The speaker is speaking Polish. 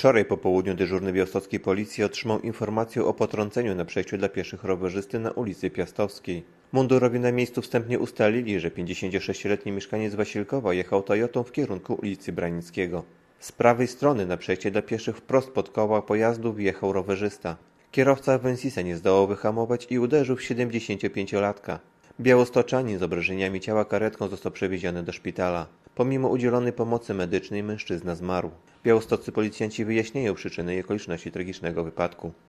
Wczoraj po południu dyżurny białostockiej policji otrzymał informację o potrąceniu na przejściu dla pieszych rowerzysty na ulicy Piastowskiej. Mundurowi na miejscu wstępnie ustalili, że 56-letni mieszkaniec Wasilkowa jechał Toyotą w kierunku ulicy Branickiego. Z prawej strony na przejście dla pieszych wprost pod koła pojazdu wjechał rowerzysta. Kierowca Avensisa nie zdołał wyhamować i uderzył w 75-latka. Białostoczanin z obrażeniami ciała karetką został przewieziony do szpitala. Pomimo udzielonej pomocy medycznej mężczyzna zmarł. Białostoccy policjanci wyjaśniają przyczyny i okoliczności tragicznego wypadku.